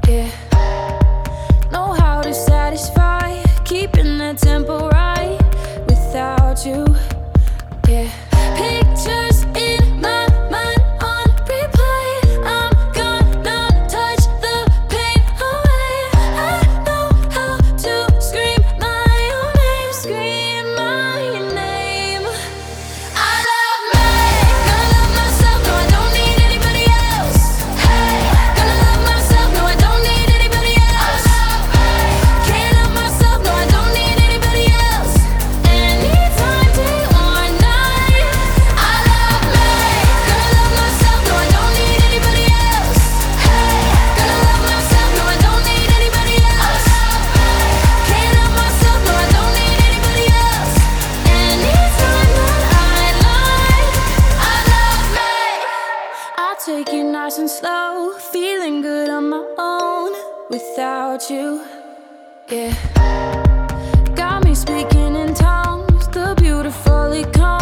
Yeah, know how to satisfy, keeping the tempo right without you. Yeah, pictures in my mind on replay. I'm gonna touch the pain away. I know how to scream my own name, scream my name. I love me, gonna love myself, no I don't need anybody else. Hey, gonna love myself, no I don't need anybody else. I love me, can't love myself, no I don't need anybody else. Anytime, day or night. I love me, gonna love myself, no I don't need anybody else. Hey, gonna love myself, no I don't need anybody else. I love me, can't love myself, no I don't need anybody else. Anytime that I like, I love me. I'll take it nice and slow, feeling good on my own without you. Yeah, got me speaking in tongues, the beautiful econ.